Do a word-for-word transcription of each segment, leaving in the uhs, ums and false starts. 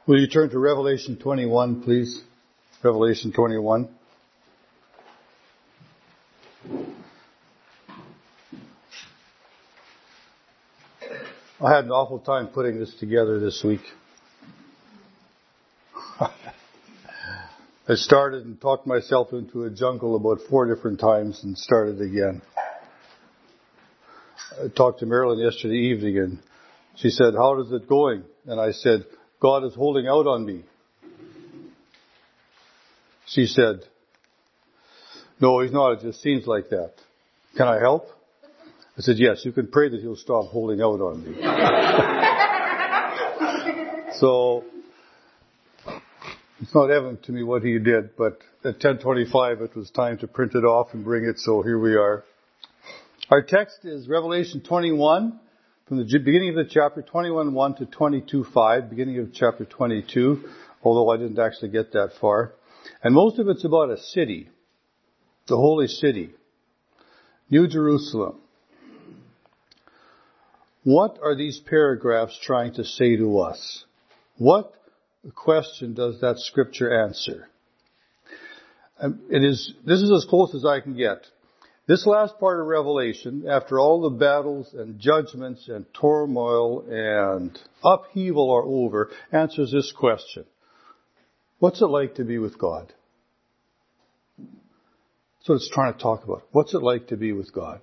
Will you turn to Revelation twenty-one, please? Revelation twenty-one. I had an awful time putting this together this week. I started and talked myself into a jungle about four different times and started again. I talked to Marilyn yesterday evening and she said, "How is it going?" And I said, "God is holding out on me." She said, "No, he's not. It just seems like that. Can I help?" I said, "Yes, you can pray that he'll stop holding out on me." So, it's not evident to me what he did, but at ten twenty-five it was time to print it off and bring it, so here we are. Our text is Revelation twenty-one, from the beginning of the chapter, twenty-one one to twenty-two five, beginning of chapter twenty-two, although I didn't actually get that far. And most of it's about a city, the holy city, New Jerusalem. What are these paragraphs trying to say to us? What question does that scripture answer? It is, this is as close as I can get. This last part of Revelation, after all the battles and judgments and turmoil and upheaval are over, answers this question. What's it like to be with God? That's what it's trying to talk about. What's it like to be with God?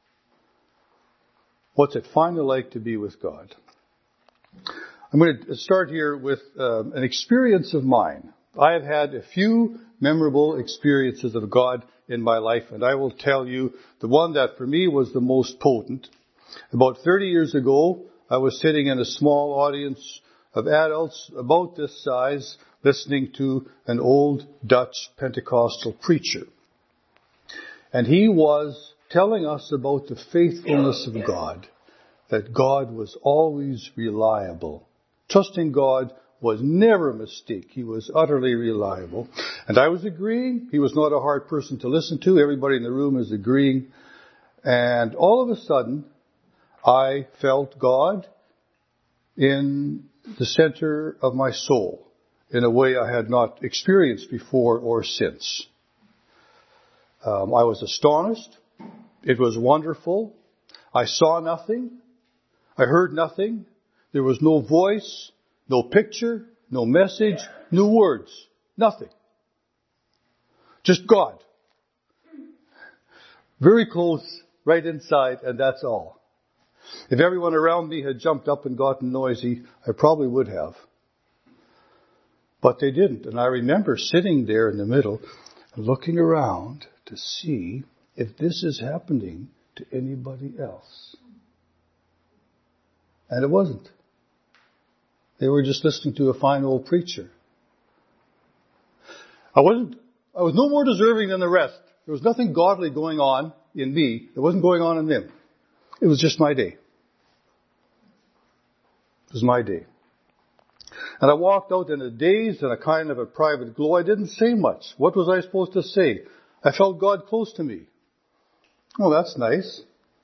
What's it finally like to be with God? I'm going to start here with um, an experience of mine. I have had a few memorable experiences of God in my life, and I will tell you the one that for me was the most potent. About thirty years ago, I was sitting in a small audience of adults about this size, listening to an old Dutch Pentecostal preacher. And he was telling us about the faithfulness of God, that God was always reliable. Trusting God was never a mistake. He was utterly reliable. And I was agreeing. He was not a hard person to listen to. Everybody in the room is agreeing. And all of a sudden, I felt God in the center of my soul in a way I had not experienced before or since. Um, I was astonished. It was wonderful. I saw nothing. I heard nothing. There was no voice, no picture, no message, no words. Nothing. Just God. Very close, right inside, and that's all. If everyone around me had jumped up and gotten noisy, I probably would have. But they didn't. And I remember sitting there in the middle, looking around to see if this is happening to anybody else. And it wasn't. They were just listening to a fine old preacher. I wasn't, I was no more deserving than the rest. There was nothing godly going on in me. It wasn't going on in them. It was just my day. It was my day. And I walked out in a daze and a kind of a private glow. I didn't say much. What was I supposed to say? I felt God close to me. Oh, that's nice.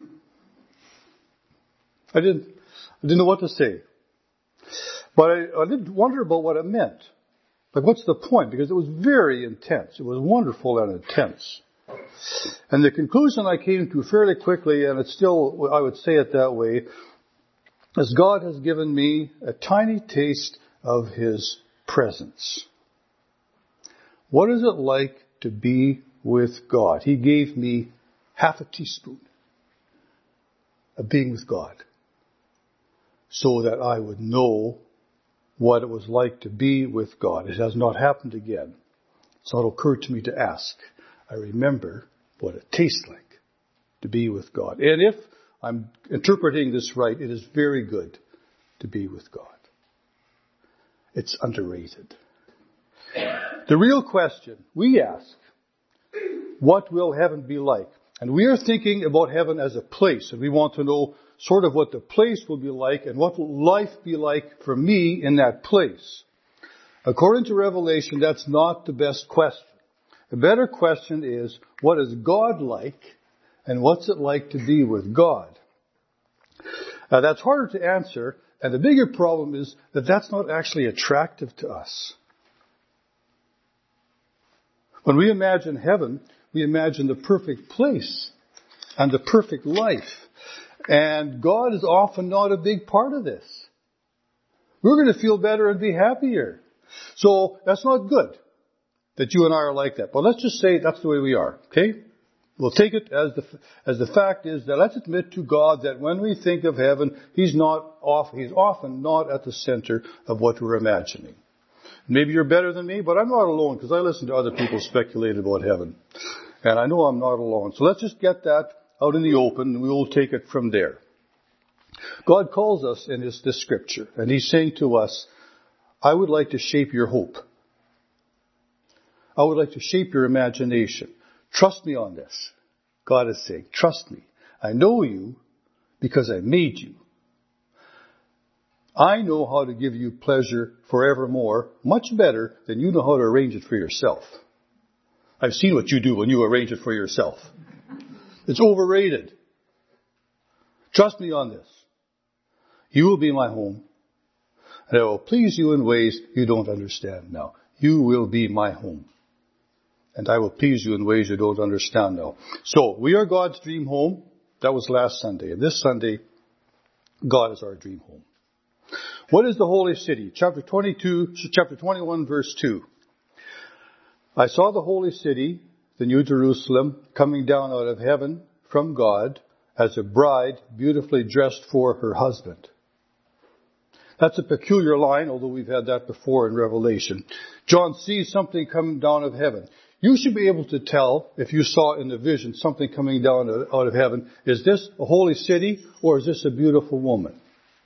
I didn't, I didn't know what to say. But I, I did wonder about what it meant. Like, what's the point? Because it was very intense. It was wonderful and intense. And the conclusion I came to fairly quickly, and it's still, I would say it that way, is God has given me a tiny taste of His presence. What is it like to be with God? He gave me half a teaspoon of being with God so that I would know what it was like to be with God. It has not happened again. It's not occurred to me to ask. I remember what it tastes like to be with God. And if I'm interpreting this right, it is very good to be with God. It's underrated. The real question we ask, what will heaven be like? And we are thinking about heaven as a place, and we want to know sort of what the place will be like and what will life be like for me in that place. According to Revelation, that's not the best question. The better question is, what is God like and what's it like to be with God? Uh, that's harder to answer And the bigger problem is that that's not actually attractive to us. When we imagine heaven, we imagine the perfect place and the perfect life. And God is often not a big part of this. We're going to feel better and be happier. So that's not good that you and I are like that. But let's just say that's the way we are, okay? We'll take it as the as the fact is that let's admit to God that when we think of heaven, He's not off. He's often not at the center of what we're imagining. Maybe you're better than me, but I'm not alone because I listen to other people speculate about heaven, and I know I'm not alone. So let's just get that out in the open, and we will take it from there. God calls us in this, this scripture, and He's saying to us, "I would like to shape your hope. I would like to shape your imagination. Trust me on this." God is saying, trust me. I know you because I made you. I know how to give you pleasure forevermore, much better than you know how to arrange it for yourself. I've seen what you do when you arrange it for yourself. It's overrated. Trust me on this. You will be my home, and I will please you in ways you don't understand now. You will be my home. And I will please you in ways you don't understand now. So, we are God's dream home. That was last Sunday. And this Sunday, God is our dream home. What is the holy city? Chapter twenty-two, chapter twenty-one, verse two. I saw the holy city, the New Jerusalem, coming down out of heaven from God as a bride beautifully dressed for her husband. That's a peculiar line, although we've had that before in Revelation. John sees something coming down of heaven. You should be able to tell, if you saw in the vision something coming down out of heaven, is this a holy city or is this a beautiful woman?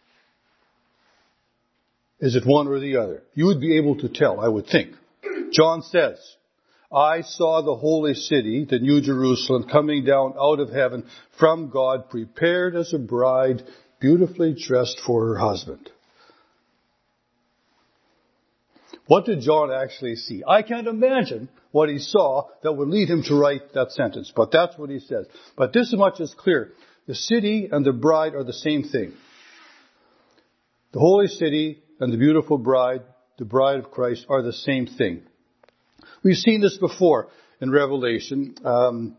Is it one or the other? You would be able to tell, I would think. John says, I saw the holy city, the New Jerusalem, coming down out of heaven from God, prepared as a bride, beautifully dressed for her husband. What did John actually see? I can't imagine what he saw that would lead him to write that sentence, but that's what he says. But this much is clear. The city and the bride are the same thing. The holy city and the beautiful bride, the bride of Christ, are the same thing. We've seen this before in Revelation. Um,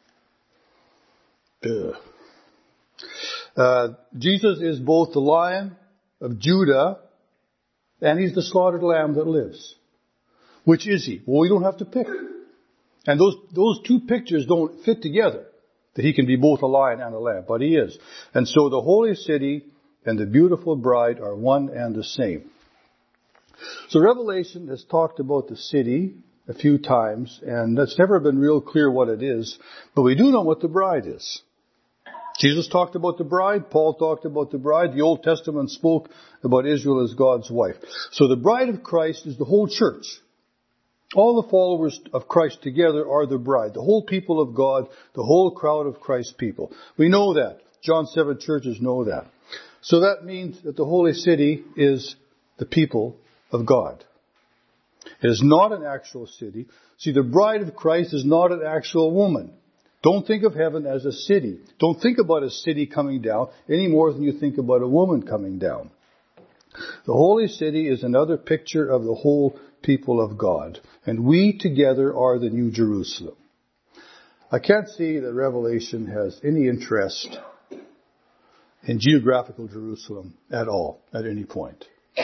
uh, Jesus is both the Lion of Judah and He's the slaughtered lamb that lives. Which is He? Well, we don't have to pick. And those those two pictures don't fit together. That He can be both a lion and a lamb, but He is. And so the holy city and the beautiful bride are one and the same. So Revelation has talked about the city a few times, and it's never been real clear what it is, but we do know what the bride is. Jesus talked about the bride. Paul talked about the bride. The Old Testament spoke about Israel as God's wife. So the bride of Christ is the whole church. All the followers of Christ together are the bride. The whole people of God, the whole crowd of Christ's people. We know that. John seven churches know that. So that means that the holy city is the people of God. It is not an actual city. See, the bride of Christ is not an actual woman. Don't think of heaven as a city. Don't think about a city coming down any more than you think about a woman coming down. The holy city is another picture of the whole people of God. And we together are the New Jerusalem. I can't see that Revelation has any interest in geographical Jerusalem at all, at any point.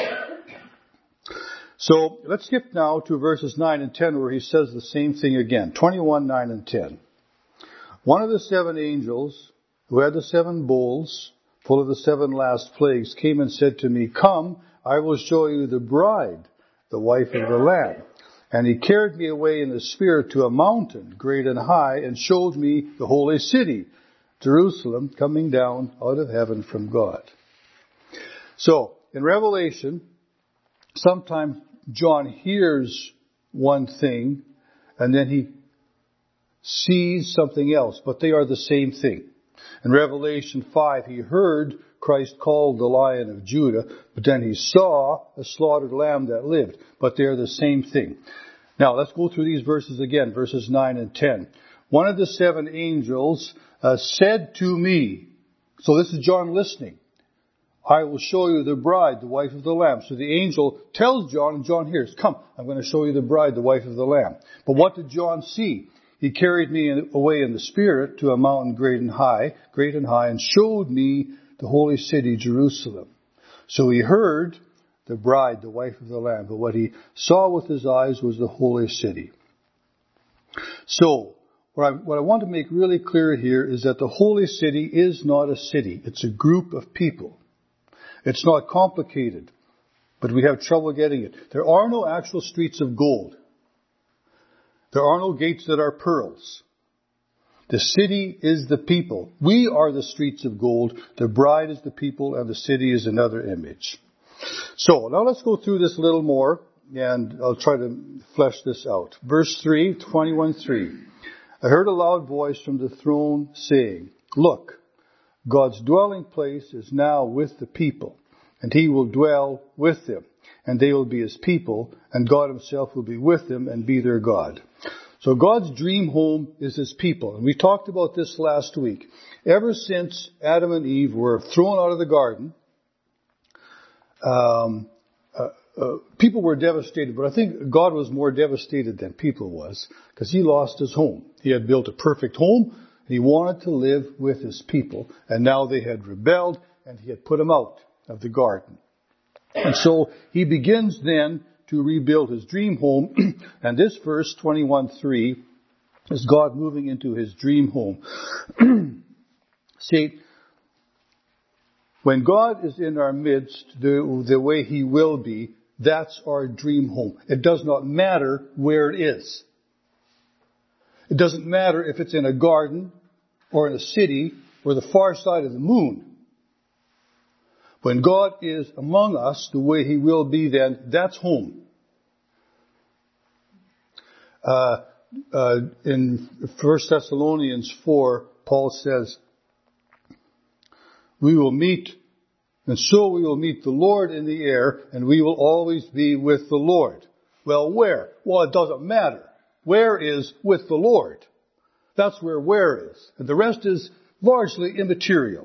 So let's skip now to verses nine and ten where he says the same thing again. twenty-one, nine and ten. One of the seven angels who had the seven bowls full of the seven last plagues came and said to me, Come, I will show you the bride, the wife of the Lamb. And he carried me away in the Spirit to a mountain great and high and showed me the holy city, Jerusalem, coming down out of heaven from God. So, in Revelation, sometimes John hears one thing and then he sees something else, but they are the same thing. In Revelation five, he heard Christ called the Lion of Judah, but then he saw a slaughtered lamb that lived, but they are the same thing. Now, let's go through these verses again, verses nine and ten. One of the seven angels uh, said to me, so this is John listening. I will show you the bride, the wife of the Lamb. So the angel tells John, and John hears, come, I'm going to show you the bride, the wife of the Lamb. But what did John see? He carried me in, away in the Spirit to a mountain great and high, great and high, and showed me the holy city, Jerusalem. So he heard the bride, the wife of the Lamb, but what he saw with his eyes was the holy city. So, what I, what I want to make really clear here is that the holy city is not a city. It's a group of people. It's not complicated, but we have trouble getting it. There are no actual streets of gold. There are no gates that are pearls. The city is the people. We are the streets of gold. The bride is the people, and the city is another image. So, now let's go through this a little more, and I'll try to flesh this out. Verse three, twenty-one three. I heard a loud voice from the throne saying, look, God's dwelling place is now with the people, and he will dwell with them, and they will be his people, and God himself will be with them and be their God. So God's dream home is his people. And we talked about this last week. Ever since Adam and Eve were thrown out of the garden, um, uh, uh, people were devastated, but I think God was more devastated than people was, because he lost his home. He had built a perfect home, and he wanted to live with his people, and now they had rebelled, and he had put them out of the garden. And so he begins then to rebuild his dream home. And this verse, twenty-one three, is God moving into his dream home. See, when God is in our midst, the, the way he will be, that's our dream home. It does not matter where it is. It doesn't matter if it's in a garden or in a city or the far side of the moon. When God is among us the way he will be, then that's home. Uh, uh, in First Thessalonians four, Paul says, we will meet, and so we will meet the Lord in the air, and we will always be with the Lord. Well, where? Well, it doesn't matter. Where is with the Lord? That's where where is. And the rest is largely immaterial.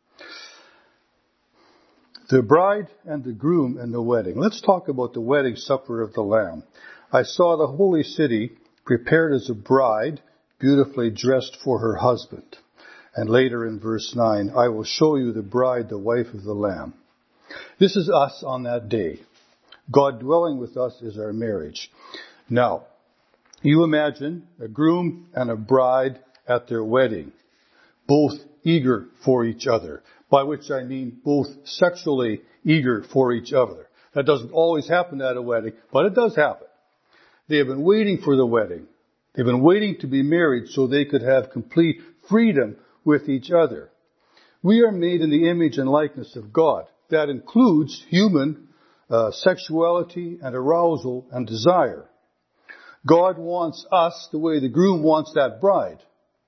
The bride and the groom and the wedding. Let's talk about the wedding supper of the Lamb. I saw the holy city prepared as a bride, beautifully dressed for her husband. And later in verse nine, I will show you the bride, the wife of the Lamb. This is us on that day. God dwelling with us is our marriage. Now, you imagine a groom and a bride at their wedding, both eager for each other, by which I mean both sexually eager for each other. That doesn't always happen at a wedding, but it does happen. They have been waiting for the wedding. They've been waiting to be married so they could have complete freedom with each other. We are made in the image and likeness of God. That includes human uh, sexuality and arousal and desire. God wants us the way the groom wants that bride.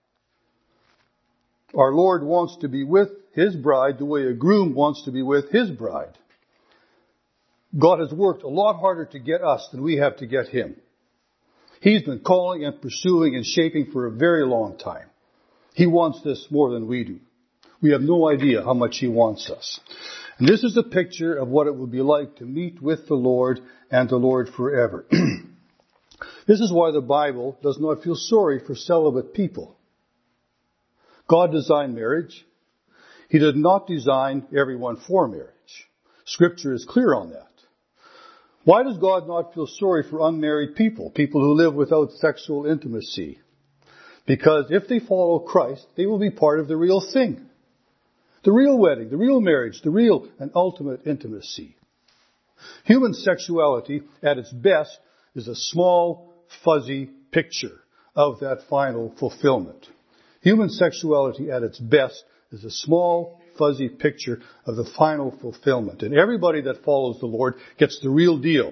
Our Lord wants to be with his bride the way a groom wants to be with his bride. God has worked a lot harder to get us than we have to get him. He's been calling and pursuing and shaping for a very long time. He wants this more than we do. We have no idea how much he wants us. And this is a picture of what it will be like to meet with the Lord and the Lord forever. This is why the Bible does not feel sorry for celibate people. God designed marriage. He did not design everyone for marriage. Scripture is clear on that. Why does God not feel sorry for unmarried people, people who live without sexual intimacy? Because if they follow Christ, they will be part of the real thing. The real wedding, the real marriage, the real and ultimate intimacy. Human sexuality at its best is a small, fuzzy picture of that final fulfillment. Human sexuality at its best is a small, fuzzy picture of the final fulfillment. And everybody that follows the Lord gets the real deal.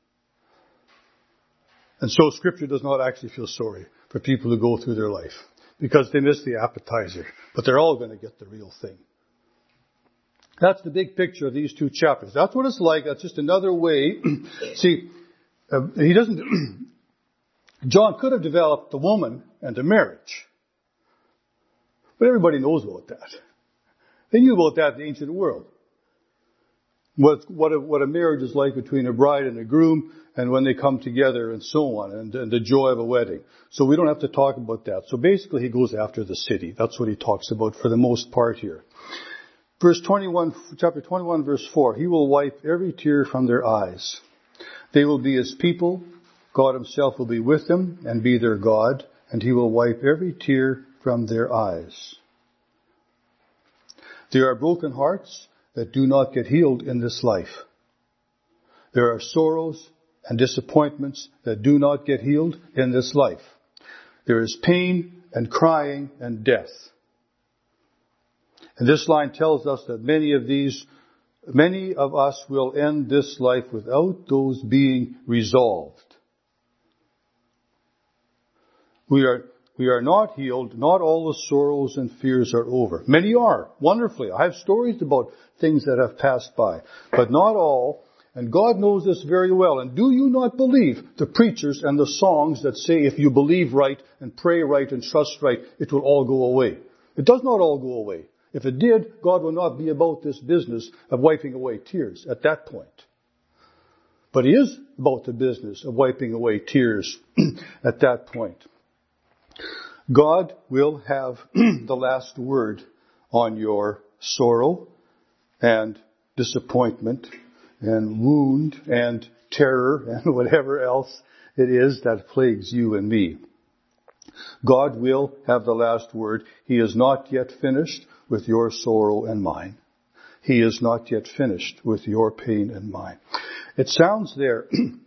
And so Scripture does not actually feel sorry for people who go through their life, because they miss the appetizer. But they're all going to get the real thing. That's the big picture of these two chapters. That's what it's like. That's just another way. See, uh, he doesn't... John could have developed the woman and the marriage. But everybody knows about that. They knew about that in the ancient world. what, what, a, what a marriage is like between a bride and a groom, and when they come together and so on, and, and the joy of a wedding. So we don't have to talk about that. So basically he goes after the city. That's what he talks about for the most part here. Verse twenty-one, chapter twenty-one, verse four, he will wipe every tear from their eyes. They will be his people. God himself will be with them and be their God, and he will wipe every tear from their eyes. There are broken hearts that do not get healed in this life. There are sorrows and disappointments that do not get healed in this life. There is pain and crying and death. And this line tells us that many of these, many of us will end this life without those being resolved. We are, we are not healed. Not all the sorrows and fears are over. Many are, wonderfully. I have stories about things that have passed by, but not all. And God knows this very well. And do you not believe the preachers and the songs that say if you believe right and pray right and trust right, it will all go away? It does not all go away. If it did, God will not be about this business of wiping away tears at that point. But he is about the business of wiping away tears at that point. God will have the last word on your sorrow and disappointment and wound and terror and whatever else it is that plagues you and me. God will have the last word. He is not yet finished with your sorrow and mine. He is not yet finished with your pain and mine. It sounds there,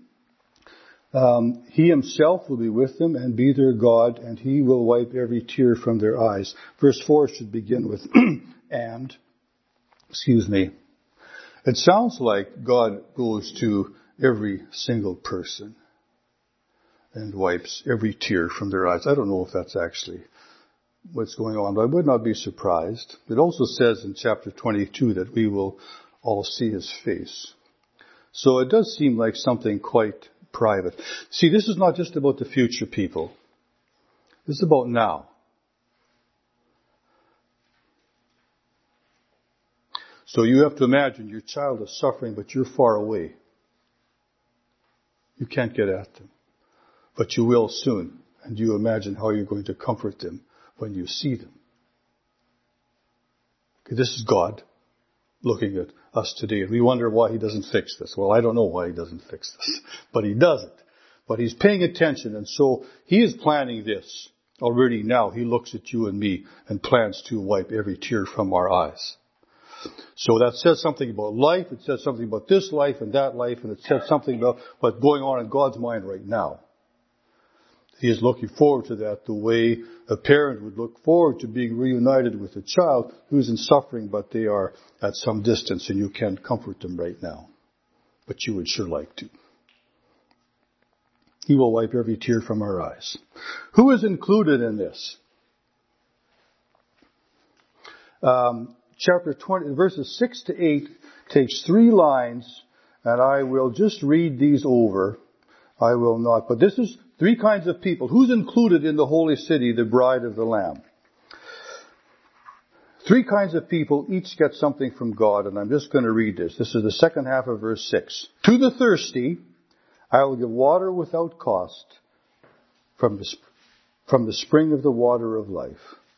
um, he himself will be with them and be their God, and he will wipe every tear from their eyes. Verse four should begin with, and, excuse me. It sounds like God goes to every single person and wipes every tear from their eyes. I don't know if that's actually what's going on, but I would not be surprised. It also says in chapter twenty-two that we will all see his face. So it does seem like something quite private. See, this is not just about the future, people. This is about now. So you have to imagine your child is suffering, but you're far away. You can't get at them. But you will soon. And you imagine how you're going to comfort them when you see them. Okay, this is God looking at us today. And we wonder why he doesn't fix this. Well, I don't know why he doesn't fix this. But he doesn't. But he's paying attention. And so he is planning this. Already now he looks at you and me and plans to wipe every tear from our eyes. So that says something about life. It says something about this life and that life. And it says something about what's going on in God's mind right now. He is looking forward to that the way a parent would look forward to being reunited with a child who's in suffering, but they are at some distance and you can't comfort them right now. But you would sure like to. He will wipe every tear from our eyes. Who is included in this? Um, chapter twenty, verses six to eight takes three lines, and I will just read these over. I will not. But this is three kinds of people. Who's included in the holy city, the bride of the Lamb? Three kinds of people, each get something from God, and I'm just going to read this. This is the second half of verse six. To the thirsty, I will give water without cost from the, from the spring of the water of life.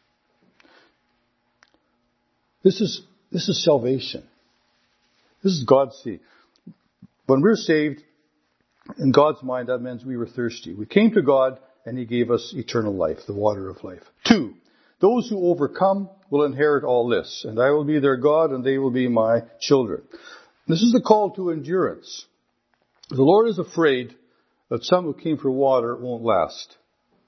This is, this is salvation. This is God's seed. When we're saved, in God's mind, that means we were thirsty. We came to God and he gave us eternal life, the water of life. Two, those who overcome will inherit all this, and I will be their God and they will be my children. This is the call to endurance. The Lord is afraid that some who came for water won't last.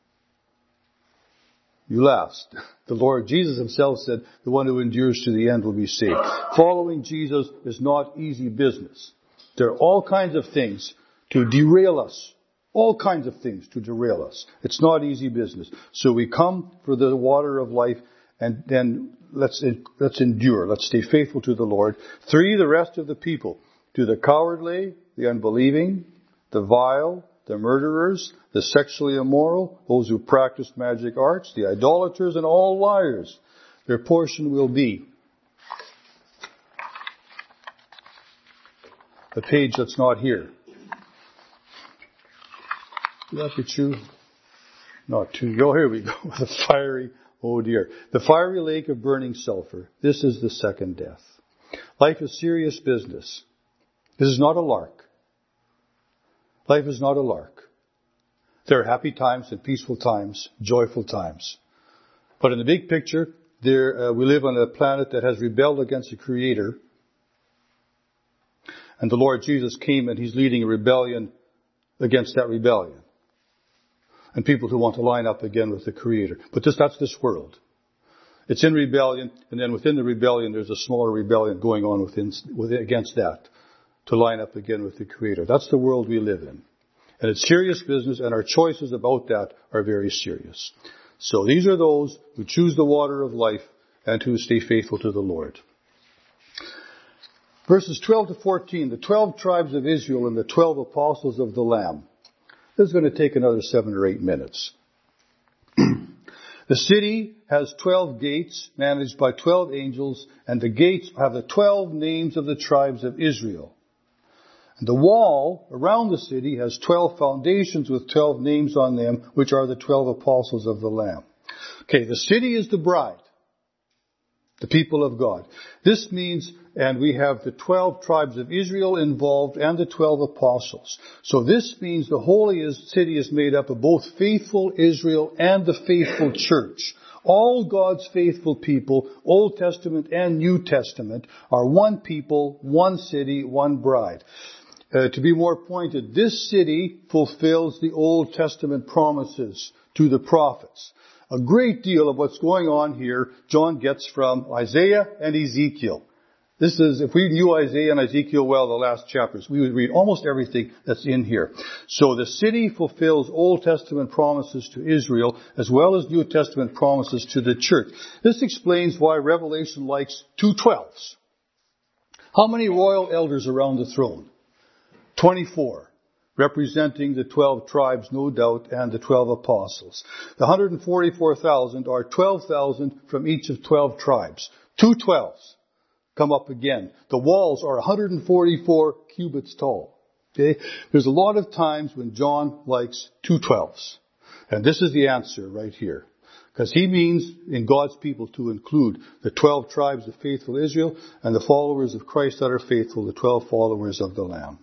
You last. The Lord Jesus himself said, the one who endures to the end will be saved. Following Jesus is not easy business. There are all kinds of things to derail us. All kinds of things to derail us. It's not easy business. So we come for the water of life, and then let's, let's endure. Let's stay faithful to the Lord. Three, the rest of the people. To the cowardly, the unbelieving, the vile, the murderers, the sexually immoral, those who practice magic arts, the idolaters, and all liars. Their portion will be the page that's not here. Would that be true? Not true. Oh, here we go. The fiery, oh dear. The fiery lake of burning sulfur. This is the second death. Life is serious business. This is not a lark. Life is not a lark. There are happy times and peaceful times, joyful times. But in the big picture, there uh, we live on a planet that has rebelled against the Creator. And the Lord Jesus came and He's leading a rebellion against that rebellion. And people who want to line up again with the Creator. But this, that's this world. It's in rebellion, and then within the rebellion, there's a smaller rebellion going on within, within against that to line up again with the Creator. That's the world we live in. And it's serious business, and our choices about that are very serious. So these are those who choose the water of life and who stay faithful to the Lord. Verses twelve to fourteen, the twelve tribes of Israel and the twelve apostles of the Lamb. This is going to take another seven or eight minutes. The city has twelve gates managed by twelve angels, and the gates have the twelve names of the tribes of Israel. And the wall around the city has twelve foundations with twelve names on them, which are the twelve apostles of the Lamb. Okay, the city is the bride, the people of God. This means, and we have the twelve tribes of Israel involved and the twelve apostles. So this means the holy city is made up of both faithful Israel and the faithful church. All God's faithful people, Old Testament and New Testament, are one people, one city, one bride. Uh, to be more pointed, this city fulfills the Old Testament promises to the prophets. A great deal of what's going on here, John gets from Isaiah and Ezekiel. This is, if we knew Isaiah and Ezekiel well, the last chapters, we would read almost everything that's in here. So the city fulfills Old Testament promises to Israel, as well as New Testament promises to the church. This explains why Revelation likes two twelves. How many royal elders around the throne? twenty-four. Representing the twelve tribes, no doubt, and the twelve apostles. The one hundred forty-four thousand are twelve thousand from each of twelve tribes. Two twelves come up again. The walls are one hundred forty-four cubits tall. Okay? There's a lot of times when John likes two twelves. And this is the answer right here. Because he means in God's people to include the twelve tribes of faithful Israel and the followers of Christ that are faithful, the twelve followers of the Lamb.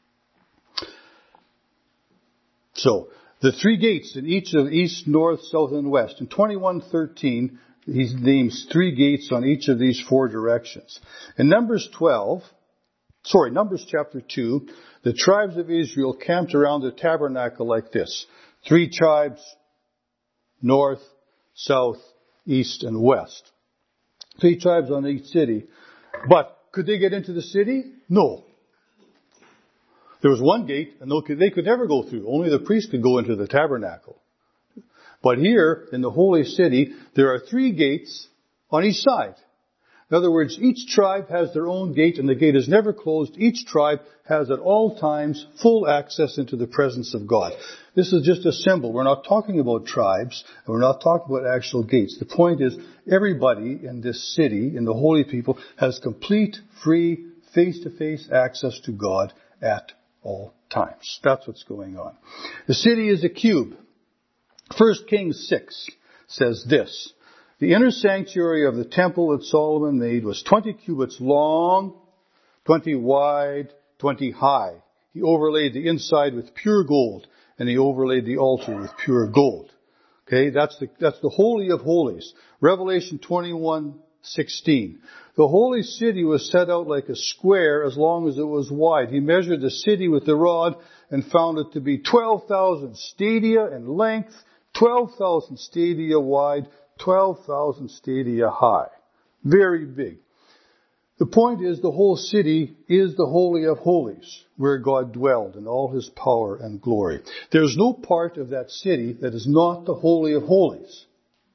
So, the three gates in each of east, north, south, and west. In twenty-one thirteen, he names three gates on each of these four directions. In Numbers twelve, sorry, Numbers chapter two, the tribes of Israel camped around the tabernacle like this. Three tribes, north, south, east, and west. Three tribes on each city. But could they get into the city? No. There was one gate, and they could never go through. Only the priest could go into the tabernacle. But here, in the holy city, there are three gates on each side. In other words, each tribe has their own gate, and the gate is never closed. Each tribe has at all times full access into the presence of God. This is just a symbol. We're not talking about tribes, and we're not talking about actual gates. The point is, everybody in this city, in the holy people, has complete, free, face-to-face access to God at all times. That's what's going on. The city is a cube. First Kings six says this. The inner sanctuary of the temple that Solomon made was twenty cubits long, twenty wide, twenty high. He overlaid the inside with pure gold, and he overlaid the altar with pure gold. Okay, that's the, that's the Holy of Holies. Revelation twenty-one sixteen. The holy city was set out like a square as long as it was wide. He measured the city with the rod and found it to be twelve thousand stadia in length, twelve thousand stadia wide, twelve thousand stadia high. Very big. The point is the whole city is the Holy of Holies, where God dwelled in all His power and glory. There's no part of that city that is not the Holy of Holies.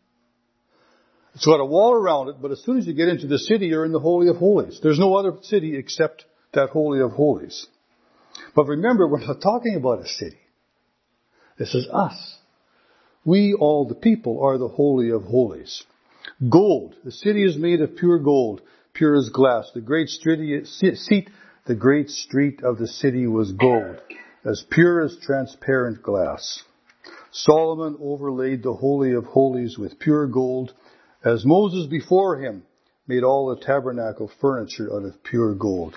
It's got a wall around it, but as soon as you get into the city, you're in the Holy of Holies. There's no other city except that Holy of Holies. But remember, we're not talking about a city. This is us. We, all the people, are the Holy of Holies. Gold. The city is made of pure gold, pure as glass. The great seat The great street of the city was gold, as pure as transparent glass. Solomon overlaid the Holy of Holies with pure gold, as Moses before him made all the tabernacle furniture out of pure gold.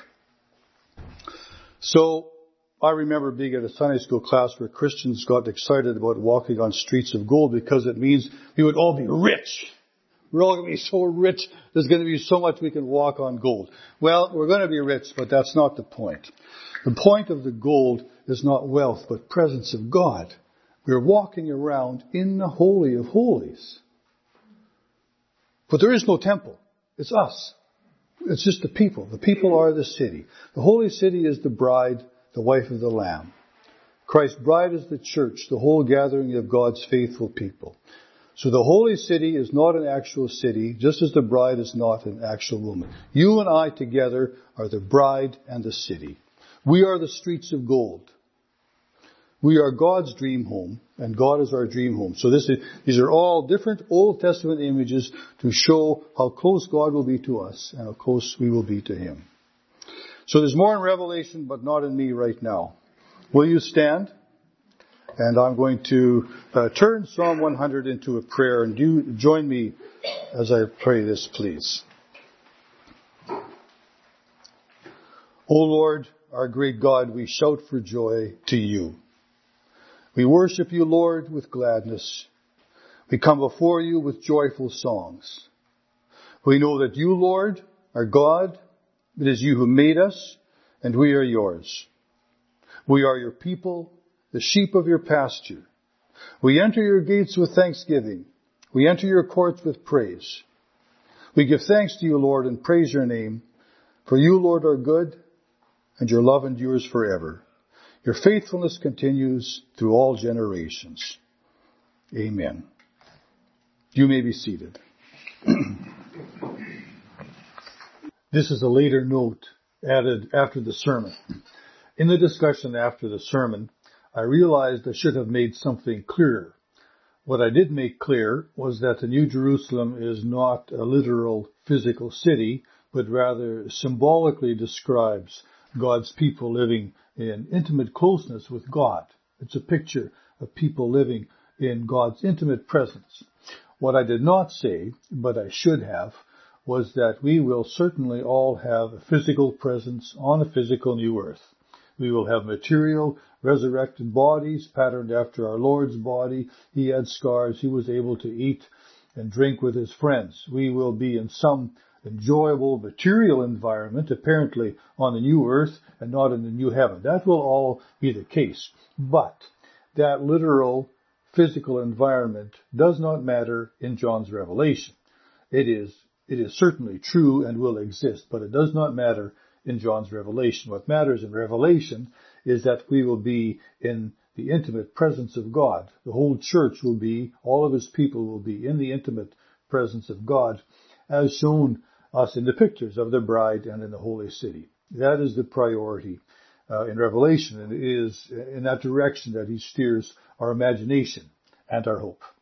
So, I remember being at a Sunday school class where Christians got excited about walking on streets of gold because it means we would all be rich. We're all going to be so rich, there's going to be so much we can walk on gold. Well, we're going to be rich, but that's not the point. The point of the gold is not wealth, but presence of God. We're walking around in the Holy of Holies. But there is no temple. It's us. It's just the people. The people are the city. The holy city is the bride, the wife of the Lamb. Christ's bride is the church, the whole gathering of God's faithful people. So the holy city is not an actual city, just as the bride is not an actual woman. You and I together are the bride and the city. We are the streets of gold. We are God's dream home, and God is our dream home. So this is, these are all different Old Testament images to show how close God will be to us and how close we will be to Him. So there's more in Revelation, but not in me right now. Will you stand? And I'm going to uh, turn Psalm one hundred into a prayer, and you join me as I pray this, please. O Lord, our great God, we shout for joy to you. We worship you, Lord, with gladness. We come before you with joyful songs. We know that you, Lord, are God. It is you who made us, and we are yours. We are your people, the sheep of your pasture. We enter your gates with thanksgiving. We enter your courts with praise. We give thanks to you, Lord, and praise your name. For you, Lord, are good, and your love endures forever. Your faithfulness continues through all generations. Amen. You may be seated. This is a later note added after the sermon. In the discussion after the sermon, I realized I should have made something clearer. What I did make clear was that the New Jerusalem is not a literal physical city, but rather symbolically describes God's people living in intimate closeness with God. It's a picture of people living in God's intimate presence. What I did not say, but I should have, was that we will certainly all have a physical presence on a physical new earth. We will have material, resurrected bodies patterned after our Lord's body. He had scars. He was able to eat and drink with his friends. We will be in some enjoyable material environment, apparently on the new earth and not in the new heaven. That will all be the case. But that literal physical environment does not matter in John's Revelation. It is, it is certainly true and will exist, but it does not matter in John's Revelation. What matters in Revelation is that we will be in the intimate presence of God. The whole church will be, all of his people will be in the intimate presence of God, as shown us in the pictures of the bride and in the holy city. That is the priority uh, in Revelation, and it is in that direction that he steers our imagination and our hope.